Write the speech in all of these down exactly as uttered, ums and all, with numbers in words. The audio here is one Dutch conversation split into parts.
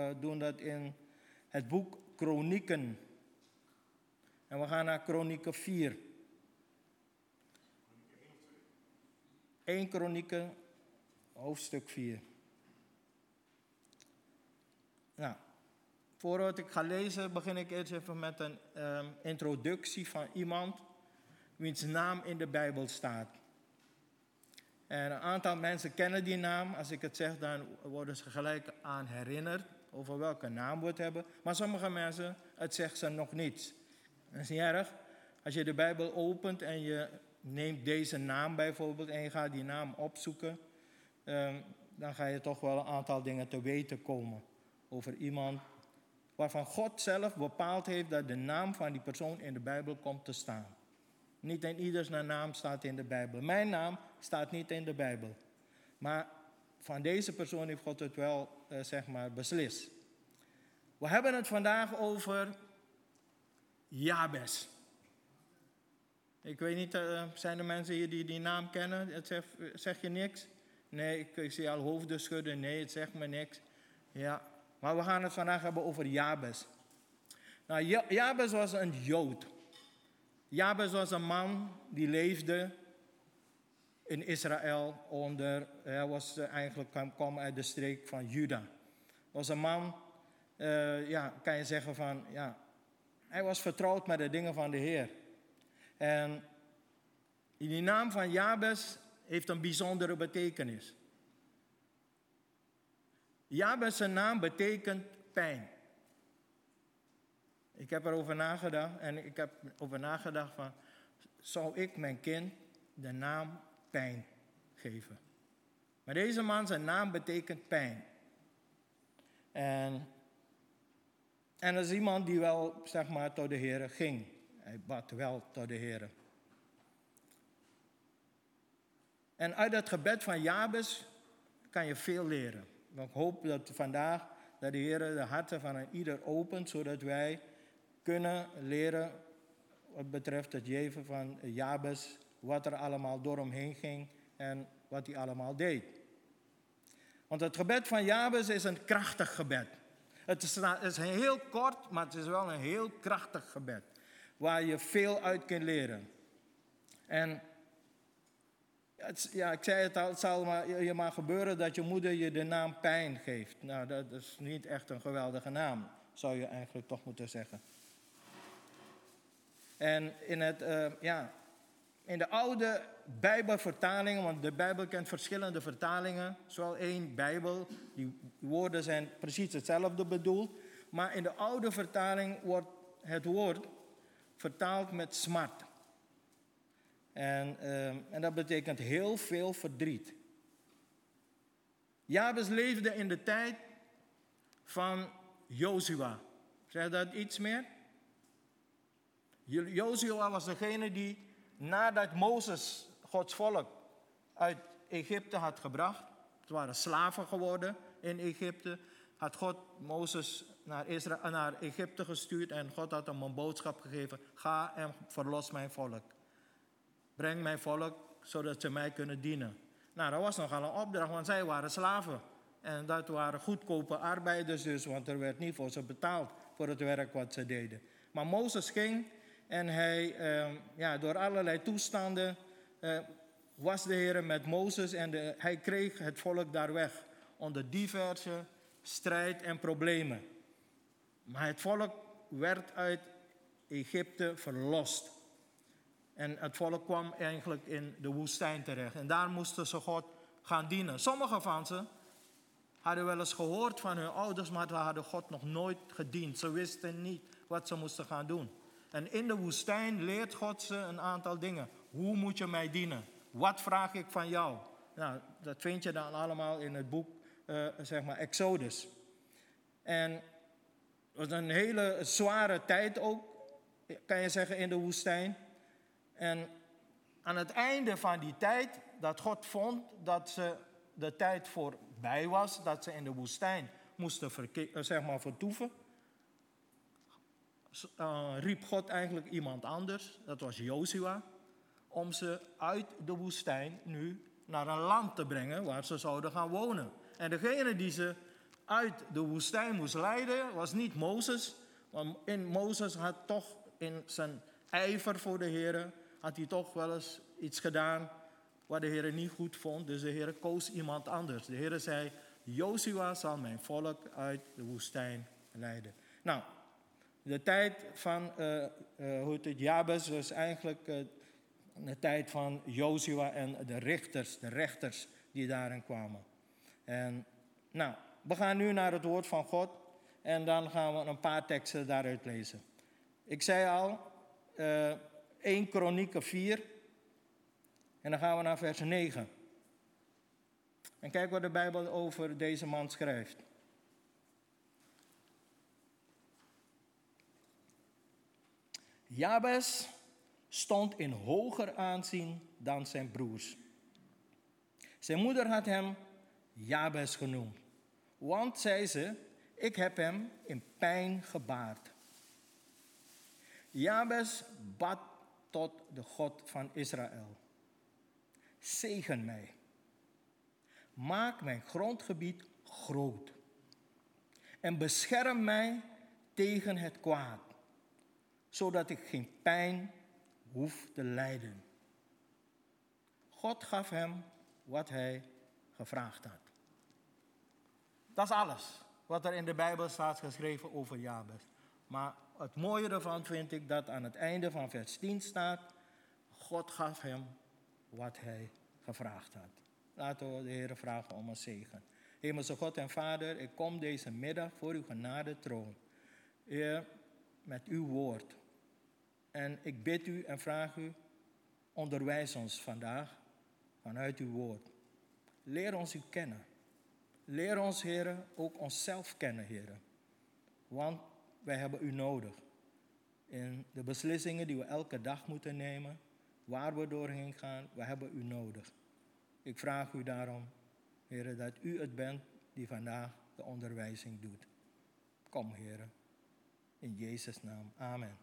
uh, doen dat in het boek Kronieken. En we gaan naar Kronieken vier. één Kronieken, hoofdstuk vier. Nou, voordat ik ga lezen, begin ik eerst even met een um, introductie van iemand wiens naam in de Bijbel staat. En een aantal mensen kennen die naam. Als ik het zeg, dan worden ze gelijk aan herinnerd over welke naam we het hebben. Maar sommige mensen, het zegt ze nog niets. Dat is niet erg. Als je de Bijbel opent en je neemt deze naam bijvoorbeeld en je gaat die naam opzoeken, um, dan ga je toch wel een aantal dingen te weten komen over iemand waarvan God zelf bepaald heeft dat de naam van die persoon in de Bijbel komt te staan. Niet in ieders naam staat in de Bijbel. Mijn naam staat niet in de Bijbel. Maar van deze persoon heeft God het wel, uh, zeg maar, beslist. We hebben het vandaag over Jabes. Ik weet niet, uh, zijn er mensen hier die die naam kennen? Het zegt, zeg je niks? Nee, ik, ik zie al hoofden schudden. Nee, het zegt me niks. Ja, maar we gaan het vandaag hebben over Jabes. Nou, Jabes was een Jood. Jabes was een man die leefde in Israël onder, hij was eigenlijk, kwam uit de streek van Juda. Was een man, uh, ja, kan je zeggen van, ja, hij was vertrouwd met de dingen van de Heer. En die naam van Jabes heeft een bijzondere betekenis. Jabes zijn naam betekent pijn. Ik heb erover nagedacht en ik heb over nagedacht van, zou ik mijn kind de naam pijn geven? Maar deze man, zijn naam betekent pijn. En, en dat is iemand die wel, zeg maar, tot de Heer ging. Hij bad wel tot de Heer. En uit het gebed van Jabes kan je veel leren. Ik hoop dat vandaag dat de Heer de harten van een ieder opent, zodat wij kunnen leren wat betreft het leven van Jabes, wat er allemaal door hem heen ging en wat hij allemaal deed. Want het gebed van Jabes is een krachtig gebed. Het is, het is heel kort, maar het is wel een heel krachtig gebed, waar je veel uit kunt leren. En het, ja, ik zei het al, het zal maar, je maar gebeuren dat je moeder je de naam pijn geeft. Nou, dat is niet echt een geweldige naam, zou je eigenlijk toch moeten zeggen. En in, het, uh, ja, in de oude Bijbelvertalingen, want de Bijbel kent verschillende vertalingen, zowel één Bijbel, die woorden zijn precies hetzelfde bedoeld, maar in de oude vertaling wordt het woord vertaald met smart. En, uh, en dat betekent heel veel verdriet. Jabes leefde in de tijd van Jozua. Zeg dat iets meer? Jozua was degene die nadat Mozes Gods volk uit Egypte had gebracht, het waren slaven geworden in Egypte, had God Mozes naar, Israël, naar Egypte gestuurd en God had hem een boodschap gegeven: ga en verlos mijn volk. Breng mijn volk zodat ze mij kunnen dienen. Nou, dat was nogal een opdracht, want zij waren slaven. En dat waren goedkope arbeiders dus, want er werd niet voor ze betaald voor het werk wat ze deden. Maar Mozes ging en hij, eh, ja, door allerlei toestanden eh, was de Heer met Mozes en de, hij kreeg het volk daar weg onder diverse strijd en problemen. Maar het volk werd uit Egypte verlost. En het volk kwam eigenlijk in de woestijn terecht. En daar moesten ze God gaan dienen. Sommigen van ze hadden wel eens gehoord van hun ouders, maar ze hadden God nog nooit gediend. Ze wisten niet wat ze moesten gaan doen. En in de woestijn leert God ze een aantal dingen. Hoe moet je mij dienen? Wat vraag ik van jou? Nou, dat vind je dan allemaal in het boek, uh, zeg maar, Exodus. En het was een hele zware tijd ook, kan je zeggen, in de woestijn. En aan het einde van die tijd, dat God vond dat ze de tijd voorbij was, dat ze in de woestijn moesten verke- zeg maar, vertoeven, uh, riep God eigenlijk iemand anders, dat was Jozua, om ze uit de woestijn nu naar een land te brengen waar ze zouden gaan wonen. En degene die ze uit de woestijn moest leiden, was niet Mozes. Want in Mozes had toch in zijn ijver voor de Heer, had hij toch wel eens iets gedaan wat de Heer niet goed vond. Dus de Heer koos iemand anders. De Heer zei, Jozua zal mijn volk uit de woestijn leiden. Nou, de tijd van uh, uh, hoe heet het, Jabes was eigenlijk uh, de tijd van Jozua en de richters, de rechters die daarin kwamen. En nou, we gaan nu naar het woord van God en dan gaan we een paar teksten daaruit lezen. Ik zei al, uh, eerste Kronieken vier en dan gaan we naar vers negen. En kijk wat de Bijbel over deze man schrijft. Jabes stond in hoger aanzien dan zijn broers. Zijn moeder had hem Jabes genoemd, want, zei ze, ik heb hem in pijn gebaard. Jabes bad tot de God van Israël. Zegen mij. Maak mijn grondgebied groot. En bescherm mij tegen het kwaad, zodat ik geen pijn hoef te lijden. God gaf hem wat hij gevraagd had. Dat is alles wat er in de Bijbel staat geschreven over Jabes. Maar het mooie ervan vind ik dat aan het einde van vers tien staat, God gaf hem wat hij gevraagd had. Laten we de Heer vragen om een zegen. Hemelse God en Vader, ik kom deze middag voor uw genade troon. Heer, met uw woord. En ik bid u en vraag u, onderwijs ons vandaag vanuit uw woord. Leer ons u kennen. Leer ons, Heer, ook onszelf kennen, Heer. Want wij hebben u nodig. In de beslissingen die we elke dag moeten nemen, waar we doorheen gaan, we hebben u nodig. Ik vraag u daarom, Heer, dat u het bent die vandaag de onderwijzing doet. Kom, Heer. In Jezus' naam. Amen.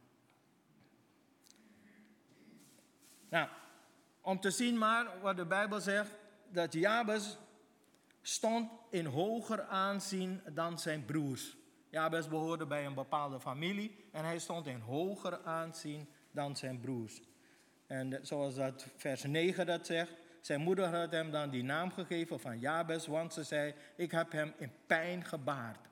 Nou, om te zien maar wat de Bijbel zegt, dat Jabes stond in hoger aanzien dan zijn broers. Jabes behoorde bij een bepaalde familie en hij stond in hoger aanzien dan zijn broers. En zoals dat vers negen dat zegt, zijn moeder had hem dan die naam gegeven van Jabes, want ze zei, ik heb hem in pijn gebaard.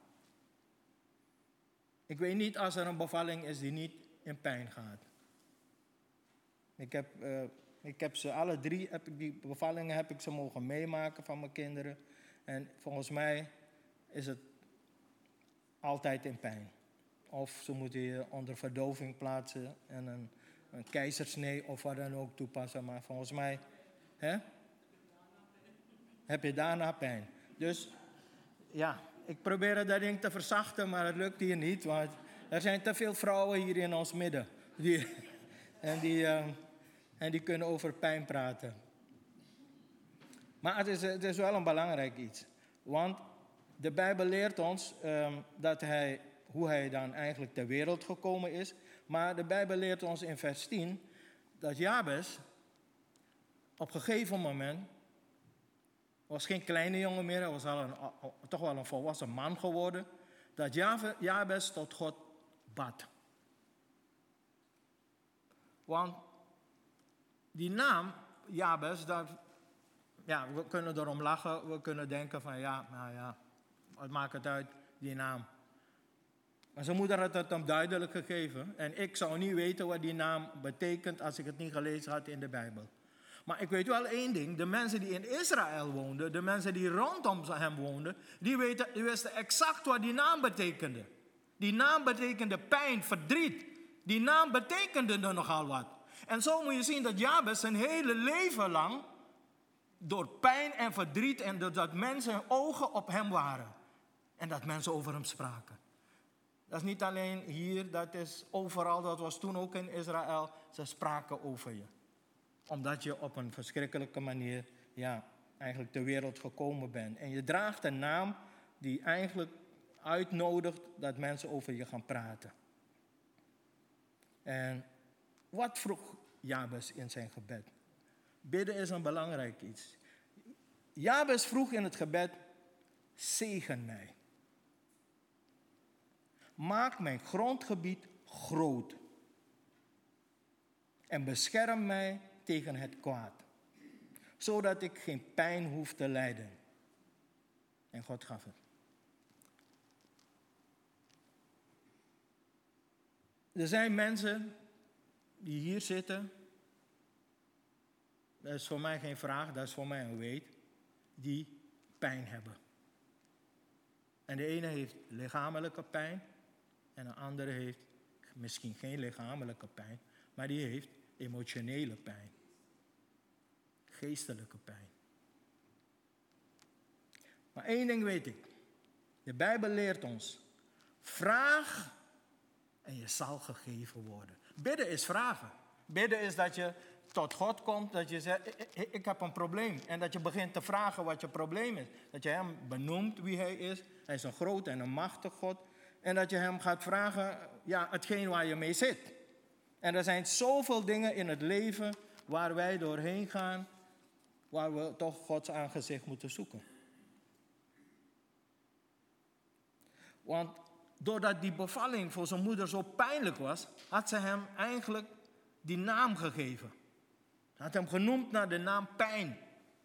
Ik weet niet als er een bevalling is die niet in pijn gaat. Ik heb, uh, ik heb ze alle drie, heb ik die bevallingen heb ik ze mogen meemaken van mijn kinderen. En volgens mij is het altijd in pijn. Of ze moeten je onder verdoving plaatsen en een, een keizersnee of wat dan ook toepassen. Maar volgens mij hè, heb je daarna pijn. Dus ja, ik probeer dat ding te verzachten, maar het lukt hier niet. Want er zijn te veel vrouwen hier in ons midden. Die, en, die, uh, en die kunnen over pijn praten. Maar het is, het is wel een belangrijk iets. Want de Bijbel leert ons um, dat hij, hoe hij dan eigenlijk ter wereld gekomen is. Maar de Bijbel leert ons in vers tien dat Jabes op een gegeven moment was geen kleine jongen meer, hij was al een, toch wel een volwassen man geworden, dat Jabes tot God bad. Want die naam Jabes, dat, ja, we kunnen erom lachen, we kunnen denken van ja, nou ja, wat maakt het uit, die naam. Maar zijn moeder had het hem duidelijk gegeven en ik zou niet weten wat die naam betekent als ik het niet gelezen had in de Bijbel. Maar ik weet wel één ding, de mensen die in Israël woonden, de mensen die rondom hem woonden, die, weten, die wisten exact wat die naam betekende. Die naam betekende pijn, verdriet. Die naam betekende er nogal wat. En zo moet je zien dat Jabes zijn hele leven lang door pijn en verdriet en dat mensen ogen op hem waren. En dat mensen over hem spraken. Dat is niet alleen hier, dat is overal, dat was toen ook in Israël. Ze spraken over je. Omdat je op een verschrikkelijke manier, ja, eigenlijk ter wereld gekomen bent. En je draagt een naam die eigenlijk uitnodigt dat mensen over je gaan praten. En wat vroeg Jabes in zijn gebed? Bidden is een belangrijk iets. Jabes vroeg in het gebed, zegen mij. Maak mijn grondgebied groot. En bescherm mij tegen het kwaad. Zodat ik geen pijn hoef te lijden. En God gaf het. Er zijn mensen die hier zitten. Dat is voor mij geen vraag, dat is voor mij een weet. Die pijn hebben. En de ene heeft lichamelijke pijn. En de andere heeft misschien geen lichamelijke pijn. Maar die heeft emotionele pijn. Geestelijke pijn. Maar één ding weet ik. De Bijbel leert ons. Vraag en je zal gegeven worden. Bidden is vragen. Bidden is dat je tot God komt. Dat je zegt, ik, ik heb een probleem. En dat je begint te vragen wat je probleem is. Dat je hem benoemt wie hij is. Hij is een groot en een machtig God. En dat je hem gaat vragen, ja, hetgeen waar je mee zit. En er zijn zoveel dingen in het leven waar wij doorheen gaan. Waar we toch Gods aangezicht moeten zoeken. Want doordat die bevalling voor zijn moeder zo pijnlijk was, had ze hem eigenlijk die naam gegeven. Ze had hem genoemd naar de naam pijn.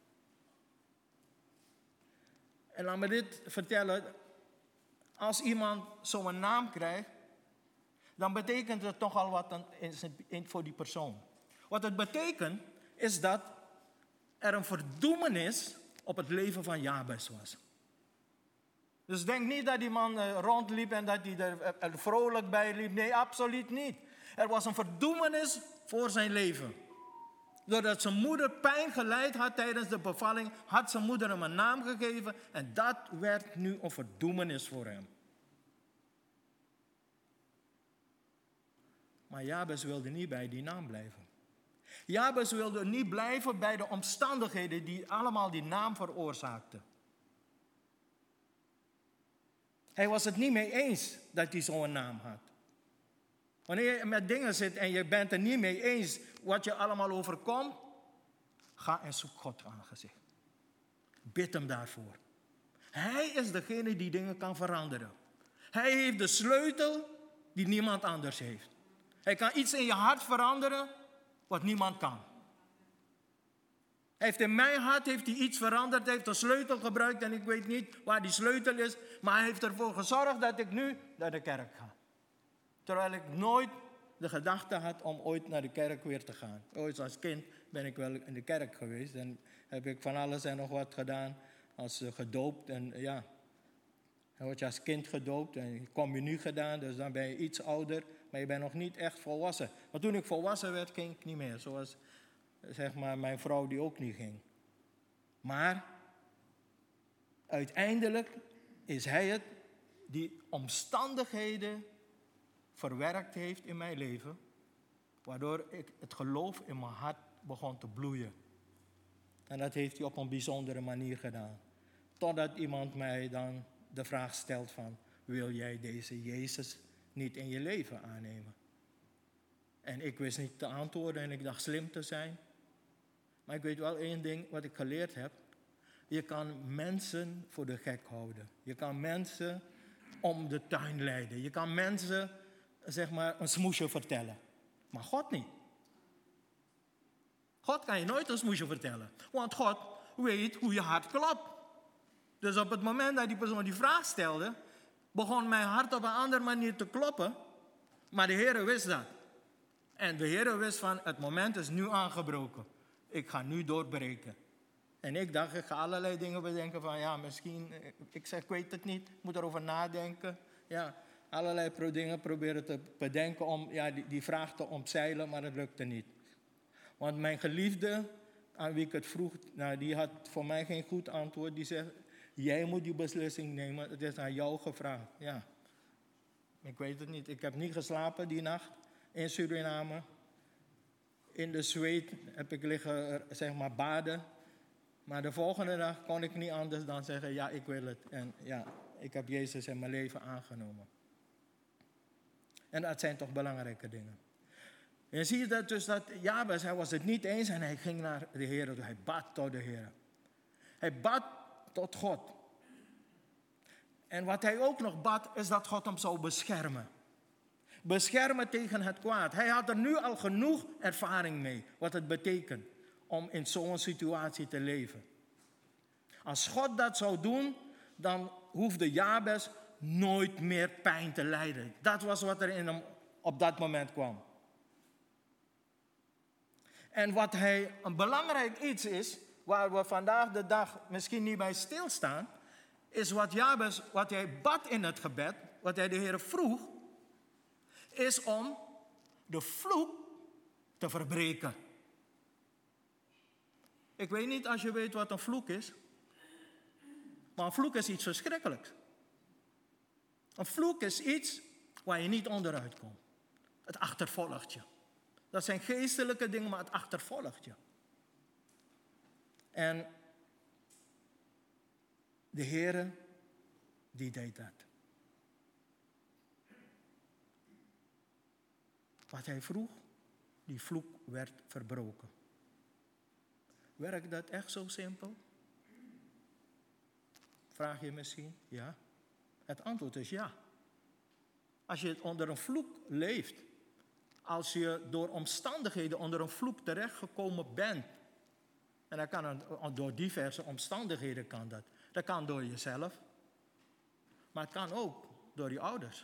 En laat me dit vertellen. Als iemand zo'n naam krijgt, dan betekent het toch al wat voor die persoon. Wat het betekent, is dat er een verdoemenis op het leven van Jabes was. Dus denk niet dat die man rondliep en dat hij er, er vrolijk bij liep. Nee, absoluut niet. Er was een verdoemenis voor zijn leven. Doordat zijn moeder pijn geleid had tijdens de bevalling, had zijn moeder hem een naam gegeven. En dat werd nu een verdoemenis voor hem. Maar Jabes wilde niet bij die naam blijven. Jabes wilde niet blijven bij de omstandigheden die allemaal die naam veroorzaakten. Hij was het niet mee eens dat hij zo'n naam had. Wanneer je met dingen zit en je bent er niet mee eens wat je allemaal overkomt, ga en zoek God aangezicht. Bid hem daarvoor. Hij is degene die dingen kan veranderen. Hij heeft de sleutel die niemand anders heeft. Hij kan iets in je hart veranderen wat niemand kan. Hij heeft in mijn hart heeft hij iets veranderd. Hij heeft een sleutel gebruikt en ik weet niet waar die sleutel is. Maar hij heeft ervoor gezorgd dat ik nu naar de kerk ga. Terwijl ik nooit de gedachte had om ooit naar de kerk weer te gaan. Ooit als kind ben ik wel in de kerk geweest. En heb ik van alles en nog wat gedaan. Als gedoopt en ja. Dan word je als kind gedoopt en communie gedaan. Dus dan ben je iets ouder. Maar je bent nog niet echt volwassen. Maar toen ik volwassen werd, ging ik niet meer. Zoals zeg maar mijn vrouw die ook niet ging. Maar uiteindelijk is hij het die omstandigheden verwerkt heeft in mijn leven. Waardoor ik het geloof in mijn hart begon te bloeien. En dat heeft hij op een bijzondere manier gedaan. Totdat iemand mij dan de vraag stelt van, wil jij deze Jezus niet in je leven aannemen? En ik wist niet te antwoorden en ik dacht slim te zijn. Maar ik weet wel één ding wat ik geleerd heb. Je kan mensen voor de gek houden. Je kan mensen om de tuin leiden. Je kan mensen, zeg maar, een smoesje vertellen. Maar God niet. God kan je nooit een smoesje vertellen. Want God weet hoe je hart klopt. Dus op het moment dat die persoon die vraag stelde, begon mijn hart op een andere manier te kloppen. Maar de Heer wist dat. En de Heer wist van, het moment is nu aangebroken. Ik ga nu doorbreken. En ik dacht, ik ga allerlei dingen bedenken van, ja, misschien, ik zeg, ik weet het niet, ik moet erover nadenken. Ja, allerlei pro- dingen proberen te bedenken om ja, die, die vraag te omzeilen, maar het lukte niet. Want mijn geliefde, aan wie ik het vroeg, nou, die had voor mij geen goed antwoord. Die zegt, jij moet die beslissing nemen, het is aan jou gevraagd. Ja, ik weet het niet. Ik heb niet geslapen die nacht in Suriname. In de zweet heb ik liggen, zeg maar, baden. Maar de volgende dag kon ik niet anders dan zeggen, ja, ik wil het. En ja, ik heb Jezus in mijn leven aangenomen. En dat zijn toch belangrijke dingen. En zie je dat dus dat Jabes, hij was het niet eens en hij ging naar de Heer. Hij bad tot de Heer. Hij bad tot God. En wat hij ook nog bad, is dat God hem zou beschermen. Beschermen tegen het kwaad. Hij had er nu al genoeg ervaring mee, wat het betekent om in zo'n situatie te leven. Als God dat zou doen, dan hoefde Jabes nooit meer pijn te lijden. Dat was wat er in hem op dat moment kwam. En wat hij een belangrijk iets is, waar we vandaag de dag misschien niet bij stilstaan, is wat Jabes, wat hij bad in het gebed, wat hij de Heer vroeg, is om de vloek te verbreken. Ik weet niet als je weet wat een vloek is, maar een vloek is iets verschrikkelijks. Een vloek is iets waar je niet onderuit komt. Het achtervolgt je. Dat zijn geestelijke dingen, maar het achtervolgt je. En de Heere, die deed dat. Wat hij vroeg, die vloek werd verbroken. Werkt dat echt zo simpel? Vraag je misschien? Ja. Het antwoord is ja. Als je onder een vloek leeft, als je door omstandigheden onder een vloek terechtgekomen bent, en dat kan een, door diverse omstandigheden kan dat. Dat kan door jezelf, maar het kan ook door je ouders.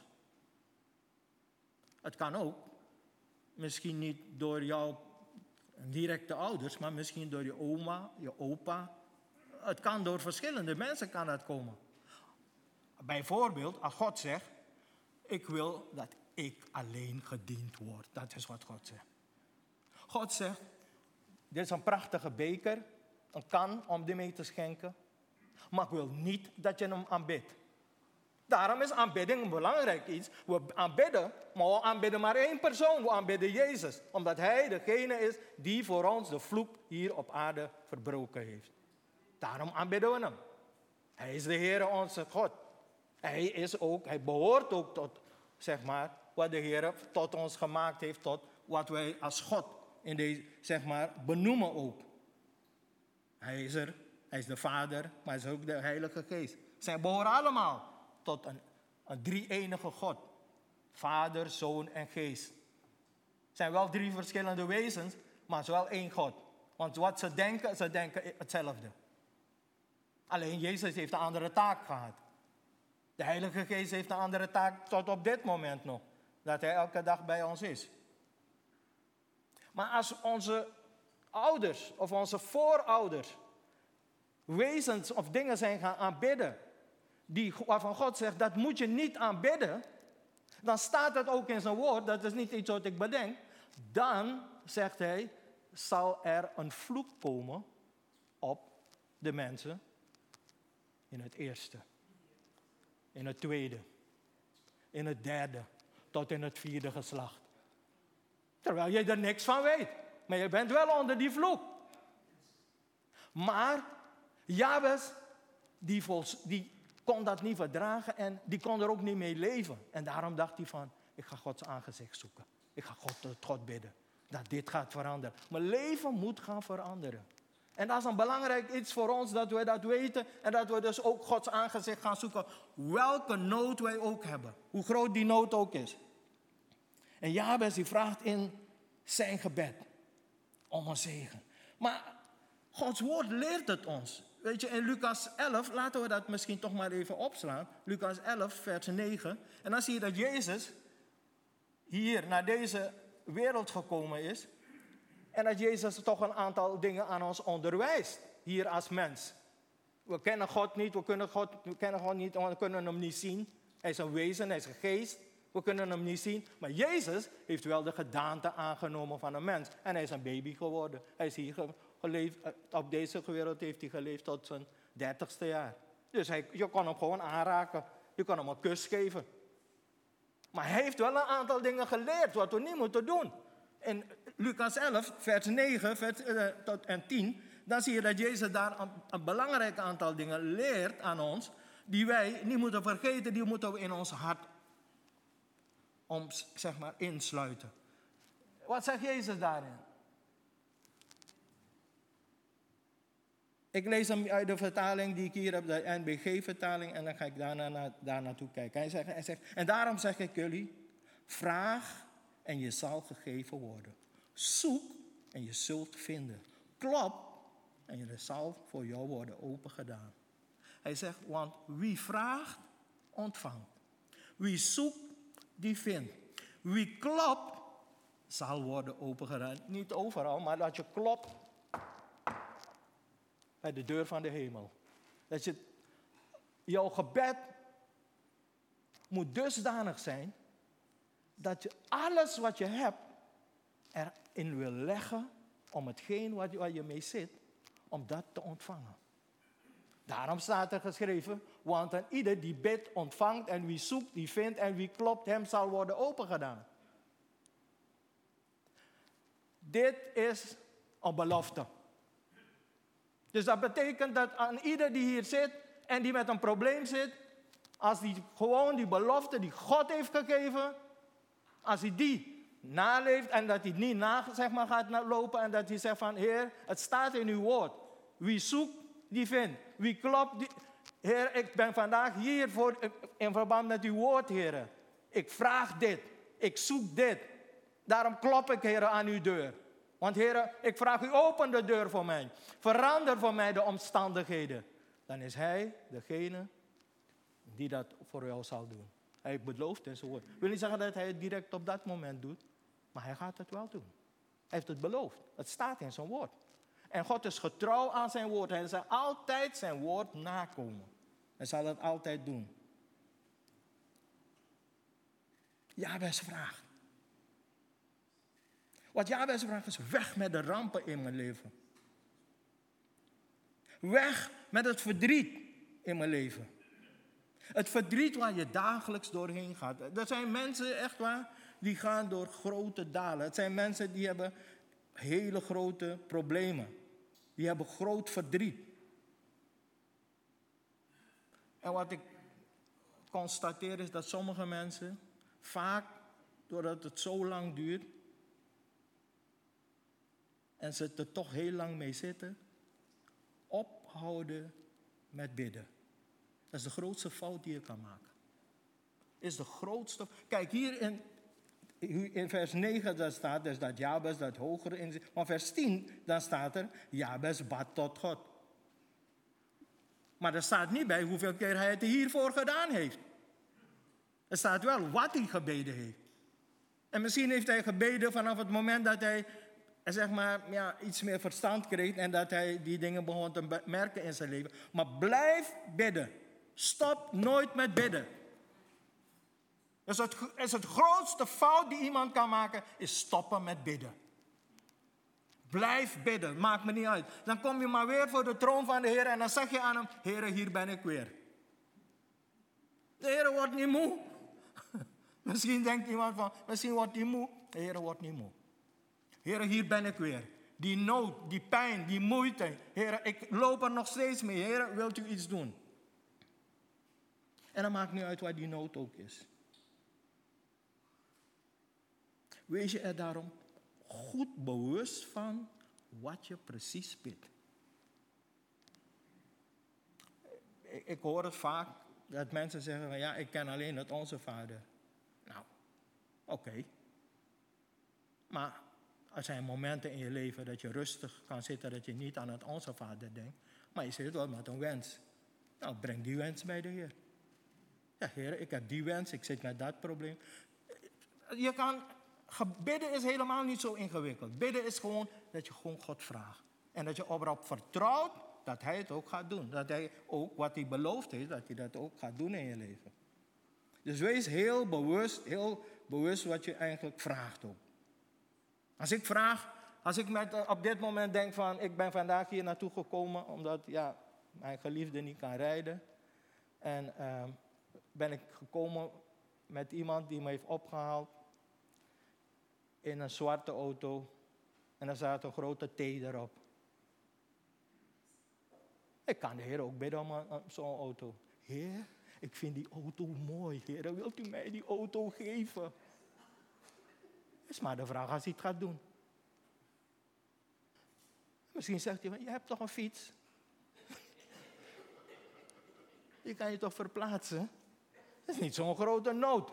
Het kan ook, misschien niet door jouw directe ouders, maar misschien door je oma, je opa. Het kan door verschillende mensen kan dat komen. Bijvoorbeeld, als God zegt, ik wil dat ik alleen gediend word. Dat is wat God zegt. God zegt, dit is een prachtige beker, een kan om die mee te schenken. Maar ik wil niet dat je hem aanbidt. Daarom is aanbidding een belangrijk iets. We aanbidden, maar we aanbidden maar één persoon. We aanbidden Jezus. Omdat Hij degene is die voor ons de vloek hier op aarde verbroken heeft. Daarom aanbidden we Hem. Hij is de Heere onze God. Hij is ook, Hij behoort ook tot, zeg maar, wat de Heere tot ons gemaakt heeft. Tot wat wij als God in deze, zeg maar, benoemen ook. Hij is er, Hij is de Vader, maar Hij is ook de Heilige Geest. Zij behoren allemaal tot een, een drie-enige God. Vader, Zoon en Geest. Het zijn wel drie verschillende wezens, maar het is wel één God. Want wat ze denken, ze denken hetzelfde. Alleen Jezus heeft een andere taak gehad. De Heilige Geest heeft een andere taak tot op dit moment nog. Dat Hij elke dag bij ons is. Maar als onze ouders of onze voorouders wezens of dingen zijn gaan aanbidden, die, waarvan God zegt, dat moet je niet aanbidden, dan staat het ook in zijn woord, dat is niet iets wat ik bedenk, dan, zegt hij, zal er een vloek komen op de mensen in het eerste, in het tweede, in het derde, tot in het vierde geslacht. Terwijl je er niks van weet, maar je bent wel onder die vloek. Maar Jabes, die, vols, die kon dat niet verdragen en die kon er ook niet mee leven. En daarom dacht hij van, ik ga Gods aangezicht zoeken. Ik ga God tot God bidden. Dat dit gaat veranderen. Mijn leven moet gaan veranderen. En dat is een belangrijk iets voor ons, dat we dat weten. En dat we dus ook Gods aangezicht gaan zoeken. Welke nood wij ook hebben. Hoe groot die nood ook is. En Jabes die vraagt in zijn gebed om een zegen. Maar Gods woord leert het ons. Weet je, in Lucas elf, laten we dat misschien toch maar even opslaan. Lucas elf, vers negen. En dan zie je dat Jezus hier naar deze wereld gekomen is. En dat Jezus toch een aantal dingen aan ons onderwijst. Hier als mens. We kennen God niet, we, kunnen God, we kennen God niet, we kunnen hem niet zien. Hij is een wezen, hij is een geest. We kunnen hem niet zien. Maar Jezus heeft wel de gedaante aangenomen van een mens. En hij is een baby geworden. Hij is hier geleefd, op deze wereld heeft hij geleefd tot zijn dertigste jaar. Dus hij, je kon hem gewoon aanraken. Je kon hem een kus geven. Maar hij heeft wel een aantal dingen geleerd wat we niet moeten doen. In Lucas elf, vers negen vers, uh, tot en tien, dan zie je dat Jezus daar een, een belangrijk aantal dingen leert aan ons, die wij niet moeten vergeten, die moeten we in ons hart om, zeg maar, insluiten. Wat zegt Jezus daarin? Ik lees hem uit de vertaling die ik hier heb, de N B G-vertaling, en dan ga ik daarna na, daar naartoe kijken. Hij zegt, hij zegt, en daarom zeg ik jullie, vraag en je zal gegeven worden. Zoek en je zult vinden. Klop en er zal voor jou worden opengedaan. Hij zegt, want wie vraagt, ontvangt. Wie zoekt, die vindt. Wie klopt, zal worden opengedaan. Niet overal, maar dat je klopt bij de deur van de hemel. Dat je, jouw gebed moet dusdanig zijn dat je alles wat je hebt erin wil leggen om hetgeen wat, waar je mee zit, om dat te ontvangen. Daarom staat er geschreven, want aan ieder die bidt ontvangt en wie zoekt die vindt en wie klopt hem zal worden opengedaan. Dit is een belofte. Dus dat betekent dat aan ieder die hier zit en die met een probleem zit, als die gewoon die belofte die God heeft gegeven, als hij die naleeft en dat hij niet na, zeg maar, gaat lopen en dat hij zegt van, Heer, het staat in uw woord. Wie zoekt, die vindt. Wie klopt, die... Heer, ik ben vandaag hier voor, in verband met uw woord, Heer. Ik vraag dit. Ik zoek dit. Daarom klop ik, Heer, aan uw deur. Want, Heer, ik vraag u, open de deur voor mij. Verander voor mij de omstandigheden. Dan is hij degene die dat voor jou zal doen. Hij belooft in zijn woord. Ik wil niet zeggen dat hij het direct op dat moment doet. Maar hij gaat het wel doen. Hij heeft het beloofd. Het staat in zijn woord. En God is getrouw aan zijn woord. Hij zal altijd zijn woord nakomen. Hij zal het altijd doen. Jabez vraagt. Wat Jabez vraagt is weg met de rampen in mijn leven. Weg met het verdriet in mijn leven. Het verdriet waar je dagelijks doorheen gaat. Er zijn mensen, echt waar, die gaan door grote dalen. Het zijn mensen die hebben hele grote problemen. Die hebben groot verdriet. En wat ik constateer is dat sommige mensen, vaak doordat het zo lang duurt, en ze er toch heel lang mee zitten, ophouden met bidden. Dat is de grootste fout die je kan maken. Is de grootste. Kijk, hier in, in vers negen daar staat dus dat Jabez dat hoger in. Maar vers tien, dan staat er, Jabez bad tot God. Maar er staat niet bij hoeveel keer hij het hiervoor gedaan heeft. Er staat wel wat hij gebeden heeft. En misschien heeft hij gebeden vanaf het moment dat hij, zeg maar, ja, iets meer verstand kreeg en dat hij die dingen begon te merken in zijn leven. Maar blijf bidden. Stop nooit met bidden. Dus het, is het grootste fout die iemand kan maken, is stoppen met bidden. Blijf bidden, maakt me niet uit. Dan kom je maar weer voor de troon van de Heer en dan zeg je aan hem, Heer, hier ben ik weer. De Heer wordt niet moe. Misschien denkt iemand van, misschien wordt hij moe. De Heer wordt niet moe. Heer, hier ben ik weer. Die nood, die pijn, die moeite. Heer, ik loop er nog steeds mee. Heer, wilt u iets doen? En dan maakt niet uit waar die nood ook is. Wees je er daarom goed bewust van wat je precies bidt. Ik, ik hoor het vaak dat mensen zeggen van ja, ik ken alleen het Onze Vader. Nou, oké. Okay. Maar er zijn momenten in je leven dat je rustig kan zitten, dat je niet aan het Onze Vader denkt. Maar je zit wel met een wens. Nou, breng die wens bij de Heer. Ja, Heer, ik heb die wens, ik zit met dat probleem. Je kan, bidden is helemaal niet zo ingewikkeld. Bidden is gewoon dat je gewoon God vraagt. En dat je erop vertrouwt dat hij het ook gaat doen. Dat hij ook wat hij beloofd heeft, dat hij dat ook gaat doen in je leven. Dus wees heel bewust, heel bewust wat je eigenlijk vraagt ook. Als ik vraag, als ik met, op dit moment denk van, ik ben vandaag hier naartoe gekomen omdat ja, mijn geliefde niet kan rijden. En uh, ben ik gekomen met iemand die me heeft opgehaald in een zwarte auto. En er staat een grote T erop. Ik kan de Heer ook bidden om, om zo'n auto. Heer, ik vind die auto mooi. Heer, wilt u mij die auto geven? Is maar de vraag als hij het gaat doen. Misschien zegt hij, je hebt toch een fiets? Je kan je toch verplaatsen? Dat is niet zo'n grote nood.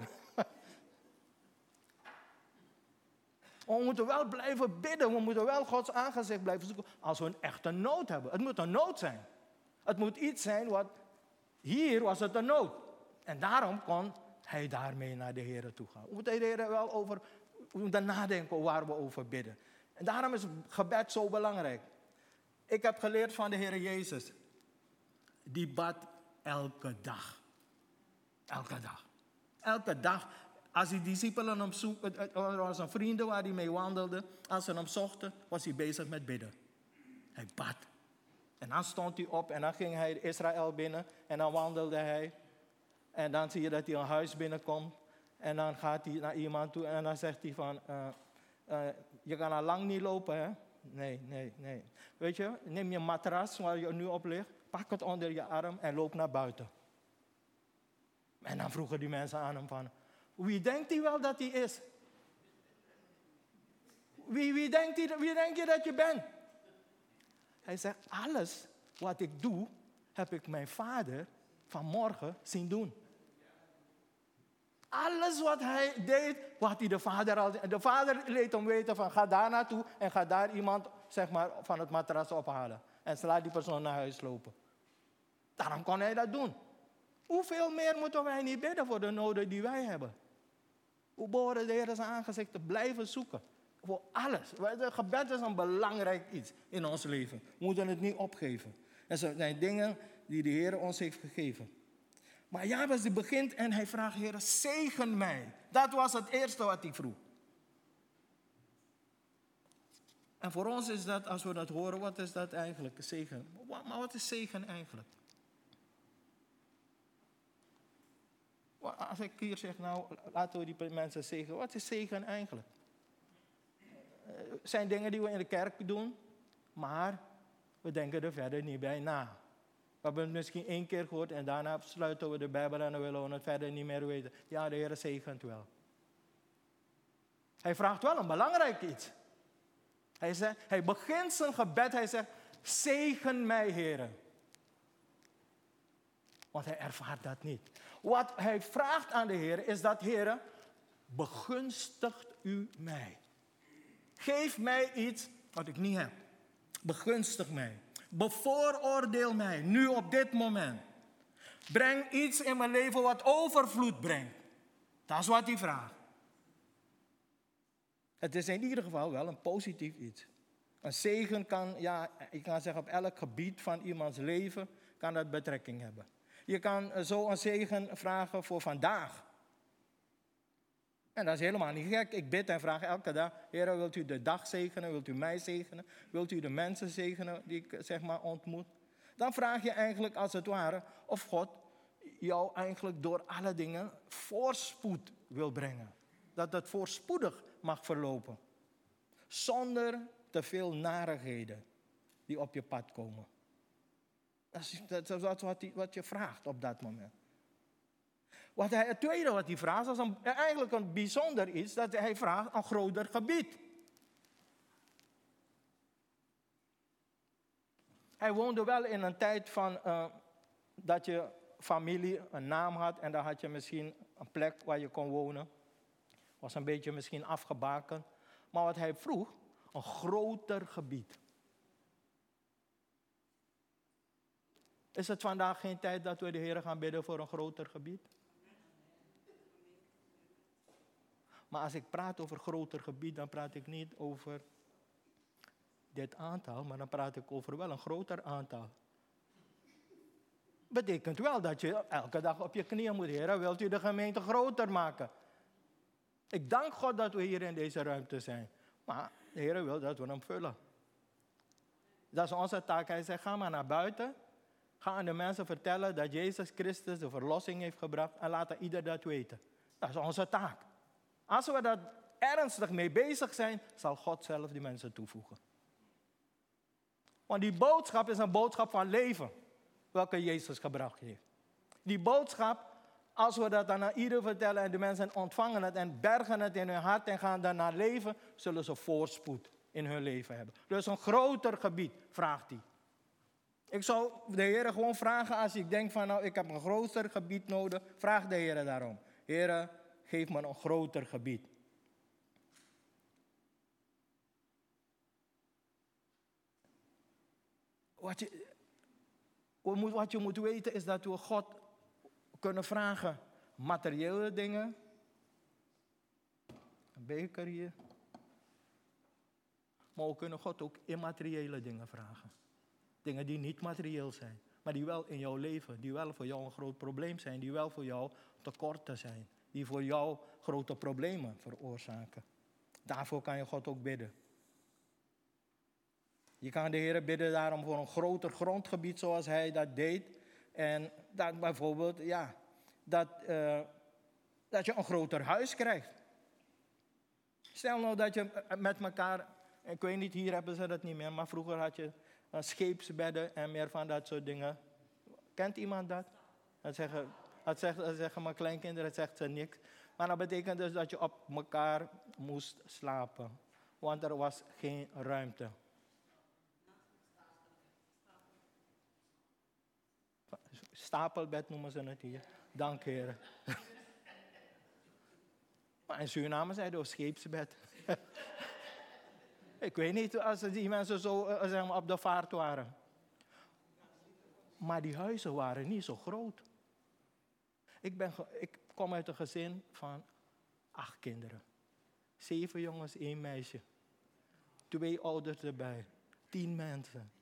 We moeten wel blijven bidden. We moeten wel Gods aangezicht blijven zoeken als we een echte nood hebben. Het moet een nood zijn. Het moet iets zijn wat... Hier was het een nood. En daarom kon hij daarmee naar de Heer toe gaan. We moeten de Heer wel over... We moeten nadenken waar we over bidden. En daarom is gebed zo belangrijk. Ik heb geleerd van de Heer Jezus. Die bad elke dag. Elke dag. Elke dag. Als die discipelen hem zoeken, er was een vrienden waar hij mee wandelde. Als ze hem zochten, was hij bezig met bidden. Hij bad. En dan stond hij op en dan ging hij Israël binnen. En dan wandelde hij. En dan zie je dat hij een huis binnenkomt. En dan gaat hij naar iemand toe en dan zegt hij van... Uh, uh, je kan al lang niet lopen, hè? Nee, nee, nee. Weet je, neem je matras waar je nu op ligt. Pak het onder je arm en loop naar buiten. En dan vroegen die mensen aan hem van... Wie denkt hij wel dat hij is? Wie, wie, denkt hij, wie denk je dat je bent? Hij zegt, alles wat ik doe, heb ik mijn vader vanmorgen zien doen. Alles wat hij deed, wat hij de vader al... De vader liet hem weten van, ga daar naartoe en ga daar iemand, zeg maar, van het matras ophalen. En laat die persoon naar huis lopen. Daarom kon hij dat doen. Hoeveel meer moeten wij niet bidden voor de noden die wij hebben? We behoren de Heer zijn aangezicht te blijven zoeken. Voor alles. Het gebed is een belangrijk iets in ons leven. We moeten het niet opgeven. En zo zijn dingen die de Heer ons heeft gegeven. Maar Jabez die begint en hij vraagt, Heer, zegen mij. Dat was het eerste wat hij vroeg. En voor ons is dat, als we dat horen, wat is dat eigenlijk? Zegen. Maar wat is zegen eigenlijk? Als ik hier zeg, nou, laten we die mensen zegenen. Wat is zegen eigenlijk? Het zijn dingen die we in de kerk doen, maar we denken er verder niet bij na. We hebben het misschien één keer gehoord en daarna sluiten we de Bijbel en dan willen we het verder niet meer weten. Ja, de Heer zegent wel. Hij vraagt wel een belangrijk iets. Hij, zegt, hij begint zijn gebed, hij zegt, zegen mij, Heer. Want hij ervaart dat niet. Wat hij vraagt aan de Heer is dat, Heer, begunstigt u mij. Geef mij iets wat ik niet heb. Begunstig mij. Bevooroordeel mij, nu op dit moment. Breng iets in mijn leven wat overvloed brengt. Dat is wat hij vraagt. Het is in ieder geval wel een positief iets. Een zegen kan, ja, ik kan zeggen op elk gebied van iemands leven kan dat betrekking hebben. Je kan zo een zegen vragen voor vandaag. En dat is helemaal niet gek. Ik bid en vraag elke dag, Heer, wilt u de dag zegenen? Wilt u mij zegenen? Wilt u de mensen zegenen die ik, zeg maar, ontmoet? Dan vraag je eigenlijk als het ware of God jou eigenlijk door alle dingen voorspoed wil brengen. Dat het voorspoedig mag verlopen. Zonder te veel narigheden die op je pad komen. Dat is, dat is wat, wat, wat je vraagt op dat moment. Wat hij, het tweede wat hij vraagt, is een, eigenlijk een bijzonder iets, dat hij vraagt een groter gebied. Hij woonde wel in een tijd van uh, dat je familie een naam had en dan had je misschien een plek waar je kon wonen. Was een beetje misschien afgebakend. Maar wat hij vroeg, een groter gebied. Is het vandaag geen tijd dat we de Heer gaan bidden voor een groter gebied? Maar als ik praat over groter gebied, dan praat ik niet over dit aantal, maar dan praat ik over wel een groter aantal. Betekent wel dat je elke dag op je knieën moet, Heer, wilt u de gemeente groter maken? Ik dank God dat we hier in deze ruimte zijn. Maar de Heer wil dat we hem vullen. Dat is onze taak. Hij zegt, ga maar naar buiten. Ga aan de mensen vertellen dat Jezus Christus de verlossing heeft gebracht. En laat ieder dat weten. Dat is onze taak. Als we daar ernstig mee bezig zijn, zal God zelf die mensen toevoegen. Want die boodschap is een boodschap van leven. Welke Jezus gebracht heeft. Die boodschap, als we dat dan aan ieder vertellen en de mensen ontvangen het en bergen het in hun hart en gaan daarna leven, zullen ze voorspoed in hun leven hebben. Dus een groter gebied, vraagt hij. Ik zou de Heer gewoon vragen als ik denk van nou, ik heb een groter gebied nodig. Vraag de Heer daarom. Heer, geef me een groter gebied. Wat je, wat je moet weten is dat we God kunnen vragen. Materiële dingen. Een beker hier. Maar we kunnen God ook immateriële dingen vragen. Dingen die niet materieel zijn. Maar die wel in jouw leven, die wel voor jou een groot probleem zijn. Die wel voor jou tekorten zijn. Die voor jou grote problemen veroorzaken. Daarvoor kan je God ook bidden. Je kan de Heer bidden daarom voor een groter grondgebied zoals hij dat deed. En dat bijvoorbeeld, ja, dat, uh, dat je een groter huis krijgt. Stel nou dat je met elkaar, ik weet niet, hier hebben ze dat niet meer, maar vroeger had je uh, scheepsbedden en meer van dat soort dingen. Kent iemand dat? Dat zeggen, dat zeggen, dat zeggen mijn kleinkinderen, dat zegt ze niks. Maar dat betekent dus dat je op elkaar moest slapen. Want er was geen ruimte. Stapelbed noemen ze het hier. Dank, heren. Maar in Suriname zeiden we scheepsbed. Ik weet niet als die mensen zo uh, zeg maar, op de vaart waren. Maar die huizen waren niet zo groot. Ik, ben ge- ik kom uit een gezin van acht kinderen. Zeven jongens, één meisje. Twee ouders erbij. Tien mensen.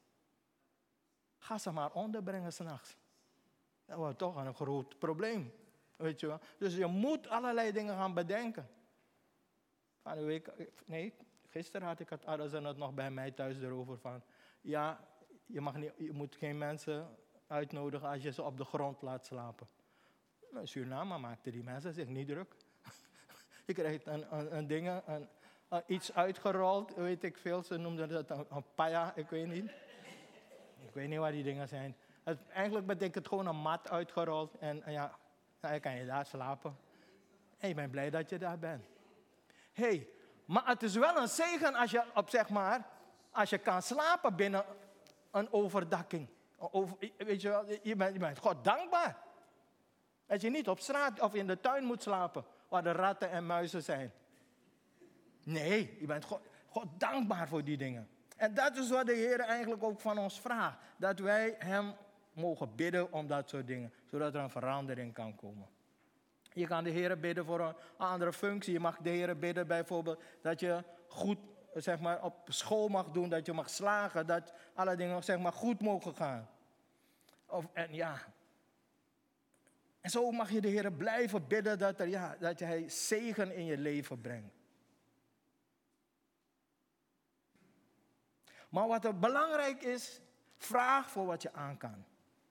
Ga ze maar onderbrengen s'nachts. Dat was toch een groot probleem. Weet je wel? Dus je moet allerlei dingen gaan bedenken. Van de week, nee, gisteren had ik het, hadden ze het nog bij mij thuis erover van. Ja, je, mag niet, je moet geen mensen uitnodigen als je ze op de grond laat slapen. In Suriname maakten die mensen zich niet druk. Je krijgt een, een, een ding, een, een, iets uitgerold, weet ik veel. Ze noemden dat een, een paya, ik weet niet. Ik weet niet waar die dingen zijn. Het, eigenlijk betekent het gewoon een mat uitgerold. En, en ja, dan kan je daar slapen. En je bent blij dat je daar bent. Hé, hey, maar het is wel een zegen als je, op, zeg maar, als je kan slapen binnen een overdakking. Over, weet je wel, je bent, je bent God dankbaar. Dat je niet op straat of in de tuin moet slapen, waar de ratten en muizen zijn. Nee, je bent God, God dankbaar voor die dingen. En dat is wat de Heer eigenlijk ook van ons vraagt. Dat wij hem mogen bidden om dat soort dingen. Zodat er een verandering kan komen. Je kan de Heer bidden voor een andere functie. Je mag de Heer bidden bijvoorbeeld dat je goed zeg maar, op school mag doen. Dat je mag slagen. Dat alle dingen zeg maar, goed mogen gaan. Of, en ja. En zo mag je de Heer blijven bidden dat, er, ja, dat hij zegen in je leven brengt. Maar wat er belangrijk is, vraag voor wat je aan kan.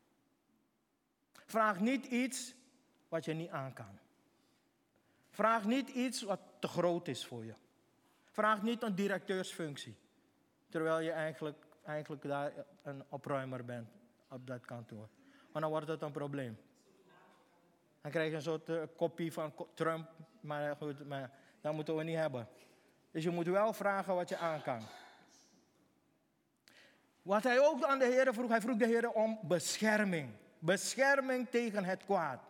Vraag niet iets wat je niet aan kan. Vraag niet iets wat te groot is voor je. Vraag niet een directeursfunctie. Terwijl je eigenlijk, eigenlijk daar een opruimer bent op dat kantoor. Maar dan wordt het een probleem. Dan krijg je een soort uh, kopie van Trump. Maar goed, maar dat moeten we niet hebben. Dus je moet wel vragen wat je aan kan. Wat hij ook aan de Heer vroeg, hij vroeg de Heer om bescherming. Bescherming tegen het kwaad.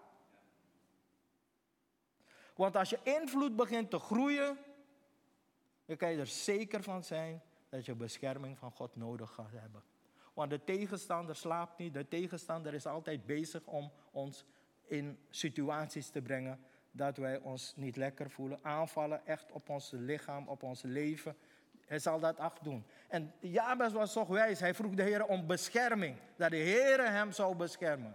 Want als je invloed begint te groeien, dan kan je er zeker van zijn dat je bescherming van God nodig gaat hebben. Want de tegenstander slaapt niet, de tegenstander is altijd bezig om ons in situaties te brengen dat wij ons niet lekker voelen. Aanvallen echt op ons lichaam, op ons leven. Hij zal dat afdoen. En Jabes was toch wijs. Hij vroeg de Heer om bescherming. Dat de Heer hem zou beschermen.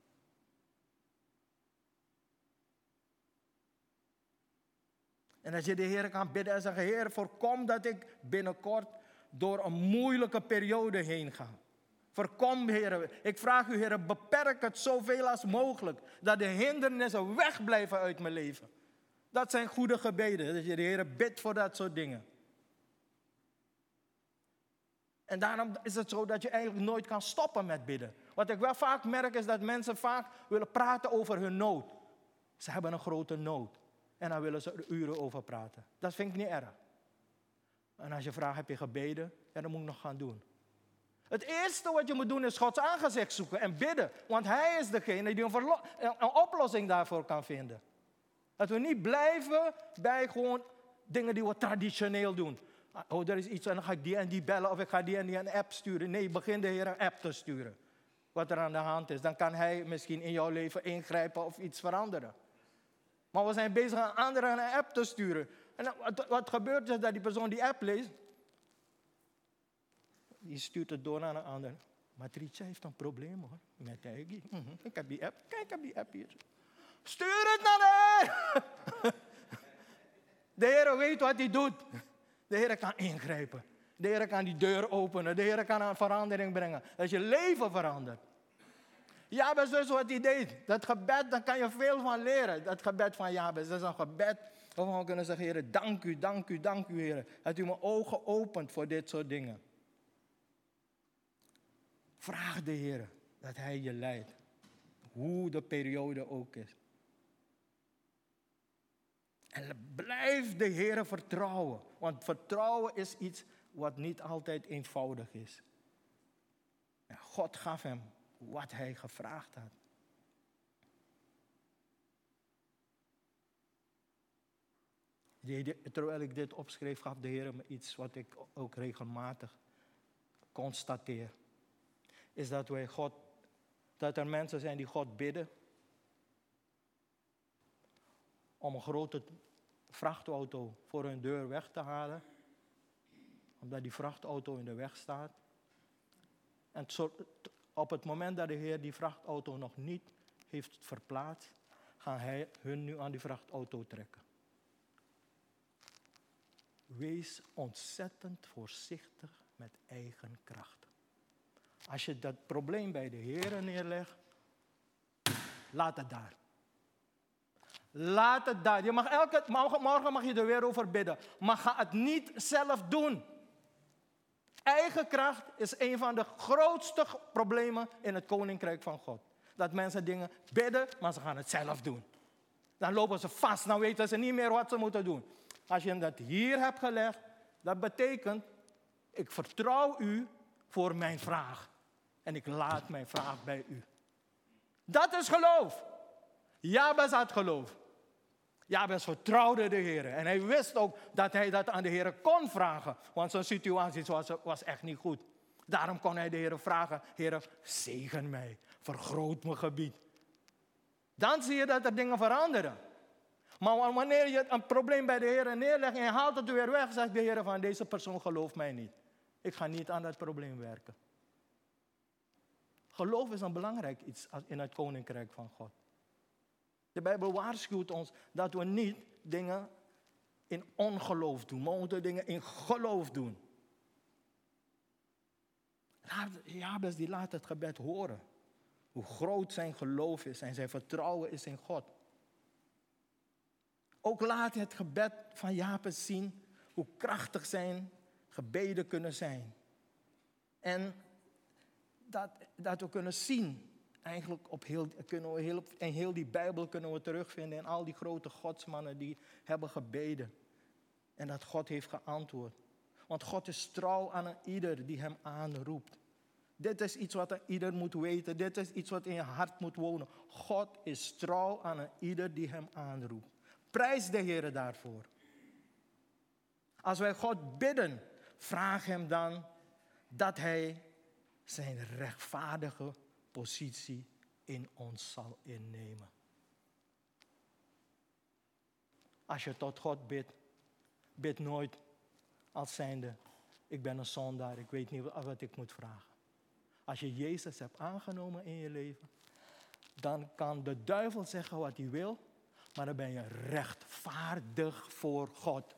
En als je de Heer kan bidden en zeggen, Heer, voorkom dat ik binnenkort door een moeilijke periode heen ga. Voorkom, Heer. Ik vraag u, Heer, beperk het zoveel als mogelijk. Dat de hindernissen wegblijven uit mijn leven. Dat zijn goede gebeden. Dat je de Heer bidt voor dat soort dingen. En daarom is het zo dat je eigenlijk nooit kan stoppen met bidden. Wat ik wel vaak merk is dat mensen vaak willen praten over hun nood. Ze hebben een grote nood. En dan willen ze er uren over praten. Dat vind ik niet erg. En als je vraagt, heb je gebeden? Ja, dat moet ik nog gaan doen. Het eerste wat je moet doen is Gods aangezicht zoeken en bidden. Want Hij is degene die een, verlo- een oplossing daarvoor kan vinden. Dat we niet blijven bij gewoon dingen die we traditioneel doen. Oh, er is iets en dan ga ik die en die bellen of ik ga die en die een app sturen. Nee, begin de Heer een app te sturen. Wat er aan de hand is. Dan kan Hij misschien in jouw leven ingrijpen of iets veranderen. Maar we zijn bezig aan anderen een app te sturen. En wat, wat gebeurt is dat die persoon die app leest. Die stuurt het door naar een ander. Maar Tricia heeft een probleem hoor. Met Eggy. Mm-hmm. Ik heb die app. Kijk, ik heb die app hier. Stuur het naar de Heer. De Heer weet wat hij doet. De Heer kan ingrijpen. De Heer kan die deur openen. De Heer kan een verandering brengen. Dat je leven verandert. Jabez dus wat hij deed. Dat gebed, daar kan je veel van leren. Dat gebed van Jabez, dat is een gebed waarvan we kunnen zeggen, Heer, dank u, dank u, dank u, Heer. Dat u mijn ogen opent voor dit soort dingen. Vraag de Heer dat Hij je leidt. Hoe de periode ook is. En blijf de Heer vertrouwen. Want vertrouwen is iets wat niet altijd eenvoudig is. En God gaf hem wat hij gevraagd had. Terwijl ik dit opschreef, gaf de Heer me iets wat ik ook regelmatig constateer. Is dat wij God, dat er mensen zijn die God bidden om een grote vrachtauto voor hun deur weg te halen. Omdat die vrachtauto in de weg staat. En op het moment dat de Heer die vrachtauto nog niet heeft verplaatst, gaan hij hun nu aan die vrachtauto trekken. Wees ontzettend voorzichtig met eigen kracht. Als je dat probleem bij de Heer neerlegt, laat het daar. Laat het daar. Je mag elke, morgen mag je er weer over bidden. Maar ga het niet zelf doen. Eigen kracht is een van de grootste problemen in het koninkrijk van God. Dat mensen dingen bidden, maar ze gaan het zelf doen. Dan lopen ze vast, dan weten ze niet meer wat ze moeten doen. Als je dat hier hebt gelegd, dat betekent, ik vertrouw u voor mijn vraag. En ik laat mijn vraag bij u. Dat is geloof. Jabez had geloof. Jabez vertrouwde de Heer. En hij wist ook dat hij dat aan de Heer kon vragen. Want zijn situatie was, was echt niet goed. Daarom kon hij de Heer vragen. Heer, zegen mij. Vergroot mijn gebied. Dan zie je dat er dingen veranderen. Maar wanneer je een probleem bij de Heer neerlegt en je haalt het weer weg, zegt de Heer van deze persoon gelooft mij niet. Ik ga niet aan dat probleem werken. Geloof is een belangrijk iets in het koninkrijk van God. De Bijbel waarschuwt ons dat we niet dingen in ongeloof doen. Maar we moeten dingen in geloof doen. Jabez die laat het gebed horen. Hoe groot zijn geloof is en zijn vertrouwen is in God. Ook laat het gebed van Jabez zien hoe krachtig zijn gebeden kunnen zijn. En dat, dat we kunnen zien, eigenlijk op heel, kunnen we heel, in heel die Bijbel kunnen we terugvinden in al die grote godsmannen die hebben gebeden. En dat God heeft geantwoord. Want God is trouw aan een ieder die hem aanroept. Dit is iets wat een ieder moet weten. Dit is iets wat in je hart moet wonen. God is trouw aan een ieder die hem aanroept. Prijs de Heer daarvoor. Als wij God bidden, vraag hem dan dat hij zijn rechtvaardige positie in ons zal innemen. Als je tot God bidt, bid nooit als zijnde, ik ben een zondaar, ik weet niet wat ik moet vragen. Als je Jezus hebt aangenomen in je leven, dan kan de duivel zeggen wat hij wil, maar dan ben je rechtvaardig voor God.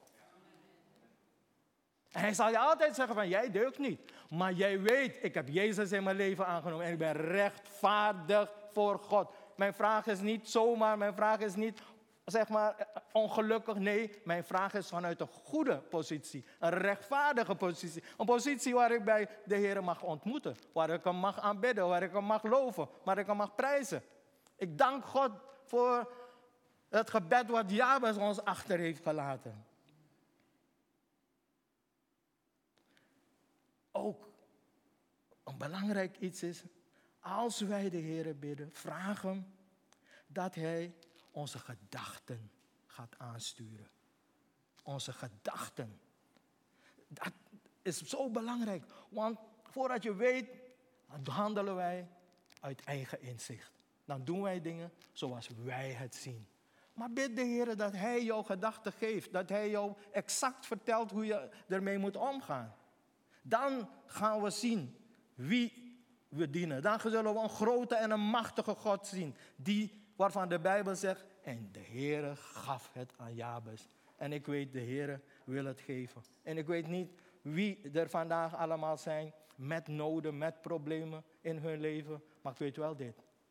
En hij zal je altijd zeggen van, jij deugt niet. Maar jij weet, ik heb Jezus in mijn leven aangenomen en ik ben rechtvaardig voor God. Mijn vraag is niet zomaar, mijn vraag is niet, zeg maar, ongelukkig. Nee, mijn vraag is vanuit een goede positie. Een rechtvaardige positie. Een positie waar ik bij de Heer mag ontmoeten. Waar ik hem mag aanbidden, waar ik hem mag loven, waar ik hem mag prijzen. Ik dank God voor het gebed wat Jabez ons achter heeft gelaten. Ook een belangrijk iets is, als wij de Heer bidden, vraag hem dat hij onze gedachten gaat aansturen. Onze gedachten. Dat is zo belangrijk, want voordat je weet, dan handelen wij uit eigen inzicht. Dan doen wij dingen zoals wij het zien. Maar bid de Heer dat hij jouw gedachten geeft. Dat hij jou exact vertelt hoe je ermee moet omgaan. Dan gaan we zien wie we dienen. Dan zullen we een grote en een machtige God zien. Die, waarvan de Bijbel zegt, en de Heer gaf het aan Jabes. En ik weet, de Heer wil het geven. En ik weet niet wie er vandaag allemaal zijn met noden, met problemen in hun leven. Maar ik weet wel dit.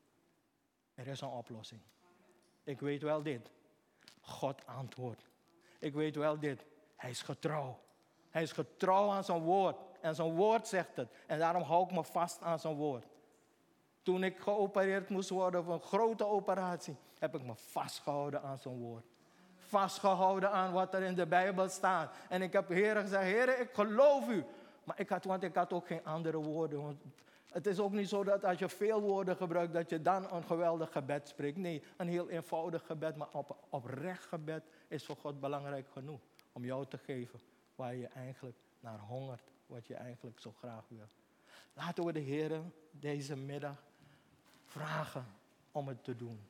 Er is een oplossing. Ik weet wel dit. God antwoordt. Ik weet wel dit. Hij is getrouw. Hij is getrouw aan zijn woord. En zijn woord zegt het. En daarom hou ik me vast aan zijn woord. Toen ik geopereerd moest worden voor een grote operatie, heb ik me vastgehouden aan zijn woord. Vastgehouden aan wat er in de Bijbel staat. En ik heb Heer gezegd, Heer, ik geloof u. Maar ik had, want ik had ook geen andere woorden. Want het is ook niet zo dat als je veel woorden gebruikt, dat je dan een geweldig gebed spreekt. Nee, een heel eenvoudig gebed, maar op, oprecht gebed is voor God belangrijk genoeg. Om jou te geven waar je eigenlijk naar hongert, wat je eigenlijk zo graag wil. Laten we de Heer deze middag vragen om het te doen.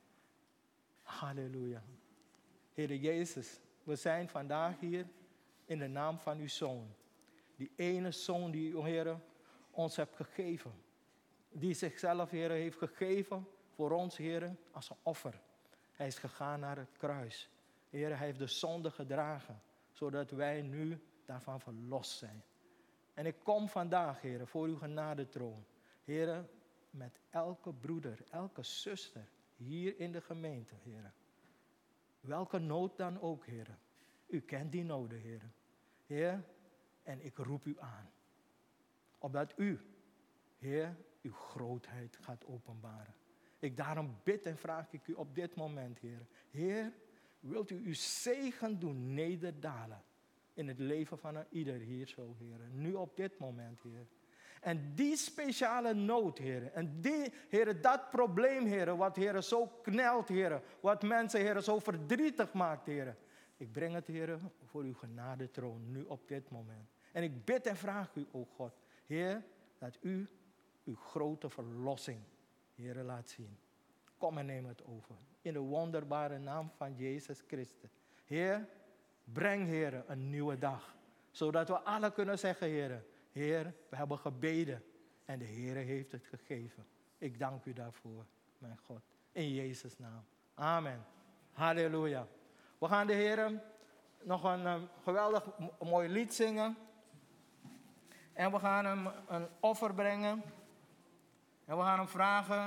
Halleluja. Heer Jezus, we zijn vandaag hier in de naam van uw Zoon. Die ene Zoon die u, Heer, ons hebt gegeven. Die zichzelf, Heer, heeft gegeven voor ons, Heer, als een offer. Hij is gegaan naar het kruis. Heer, hij heeft de zonde gedragen, zodat wij nu daarvan verlost zijn. En ik kom vandaag, Heer, voor uw genadetroon. Heer, met elke broeder, elke zuster hier in de gemeente, Heer. Welke nood dan ook, Heer. U kent die noden, Heer. Heer, en ik roep u aan. Opdat u, Heer, uw grootheid gaat openbaren. Ik daarom bid en vraag ik u op dit moment, Heer. Heer, wilt u uw zegen doen nederdalen in het leven van ieder hier zo, Heer. Nu op dit moment, Heer. En die speciale nood, Heer. En die, Heer, dat probleem, Heer, wat, Heer, zo knelt, Heer. Wat mensen, Heer, zo verdrietig maakt, Heer. Ik breng het, Heer, voor uw genadetroon, nu op dit moment. En ik bid en vraag u, o God, Heer, dat u uw grote verlossing, Heer, laat zien. Kom en neem het over. In de wonderbare naam van Jezus Christus. Heer, breng, Heer, een nieuwe dag. Zodat we alle kunnen zeggen, Heer, Heer, we hebben gebeden en de Heer heeft het gegeven. Ik dank u daarvoor, mijn God. In Jezus' naam. Amen. Halleluja. We gaan de Heer nog een um, geweldig m- mooi lied zingen. En we gaan hem een offer brengen. En we gaan hem vragen